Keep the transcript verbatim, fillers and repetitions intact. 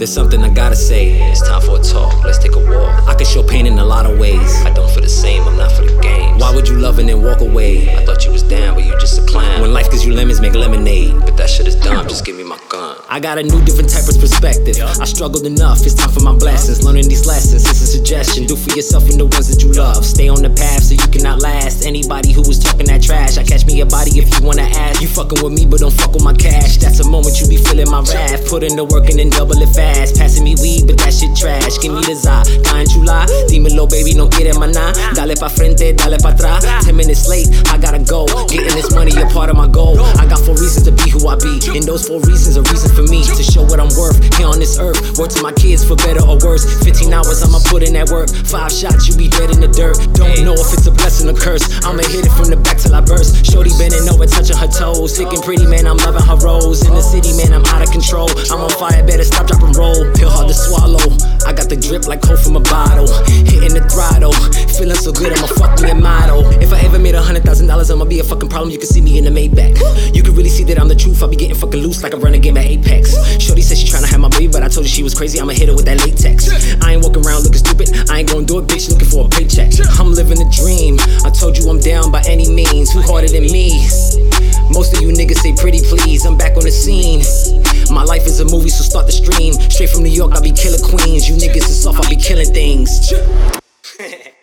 There's something I gotta say. It's time for a talk, let's take a walk. I can show pain in a lot of ways. I don't feel the same, I'm not for the games. Why would you love and then walk away? I thought you was down, but you just a clown. When life gives you lemons, make lemonade. But that shit is dumb, just give me my gun. I got a new different type of perspective. I struggled enough, it's time for my blessings. Learning these lessons, it's a suggestion. Do for yourself and the ones that you love. Stay on the path so you cannot last. Anybody who was talking that trash, I catch me a body if you wanna ask. You fucking with me but don't fuck with my cash. That's a moment you be feeling my wrath. Put in the work and then double it fast. Passing me weed but that shit trash. Give me the za, caen chula. Dímelo baby, no quiere maná. Dale pa frente, dale pa atrás. Ten minutes late, I gotta go. Getting this money a part of my goal. I got four reasons to be who I be, and those four reasons are reason for me to show what I'm worth here on this earth. Work to my kids for better or worse. Fifteen hours I'ma put in that work. Five shots, you be dead in the dirt. Don't know if it's a blessing or curse. I'ma hit it from the back till I burst. Shorty bending over, touching her toes. Sick and pretty, man, I'm loving her rose. In the city, man, I'm out of control. I'm on fire, better stop, drop and roll. Pill hard to swallow. I got the drip like coke from a bottle. Hitting the throttle, feeling so good, I'ma fuck me a motto. If I ever made a hundred thousand dollars, I'ma be a fucking problem. You can see me in the Maybach. You can really see that I'm the truth. I be getting fucking loose like I run a game at Apex. Shorty said she tryna have my baby, but I told her she was crazy. I'ma hit her with that latex. I ain't walking around looking stupid. I ain't gonna do it, bitch, looking for a paycheck. I'm living the dream. I told you I'm down by any means. Who harder than me? Most of you niggas say pretty please. I'm back on the scene. My life is a movie, so start the stream. Straight from New York, I be killing queens. You niggas is soft, I be killing things.